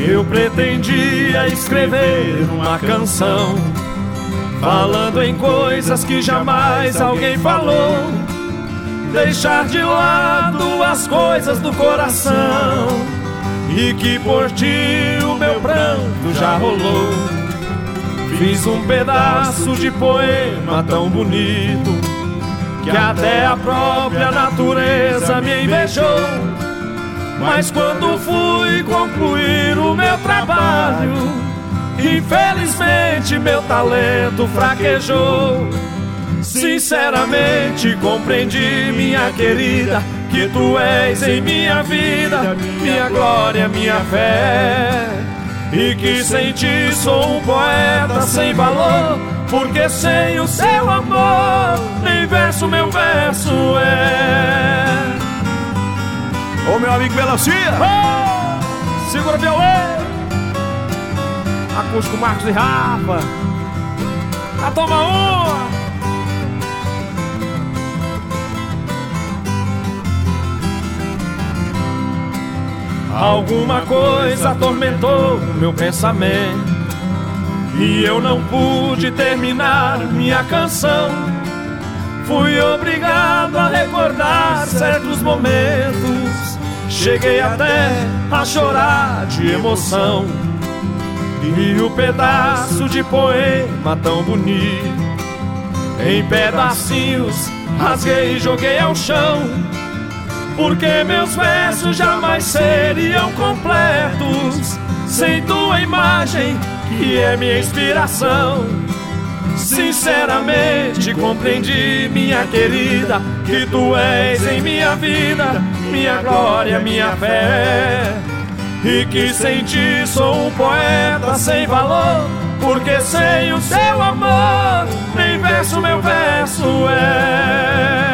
Eu pretendia escrever uma canção falando em coisas que jamais alguém falou, deixar de lado as coisas do coração, e que por ti o meu pranto já rolou. Fiz um pedaço de poema tão bonito que até a própria natureza me invejou. Mas quando fui concluir o meu trabalho, infelizmente meu talento fraquejou. Sinceramente compreendi, minha querida, que tu és em minha vida, minha glória, minha fé, e que sem ti sou um poeta sem valor, porque sem o seu amor nem verso meu verso é. Ô meu amigo Melancia, Segura violão, acústico Marcos e Rafa, a toma uma. Alguma coisa atormentou meu pensamento e eu não pude terminar minha canção. Fui obrigado a recordar certos momentos, cheguei até a chorar de emoção. E o pedaço de poema tão bonito, em pedacinhos rasguei e joguei ao chão, porque meus versos jamais seriam completos sem tua imagem, que é minha inspiração. Sinceramente compreendi, minha querida, que tu és em minha vida, minha glória, minha fé, e que sem ti sou um poeta sem valor, porque sem o seu amor nem verso meu verso é.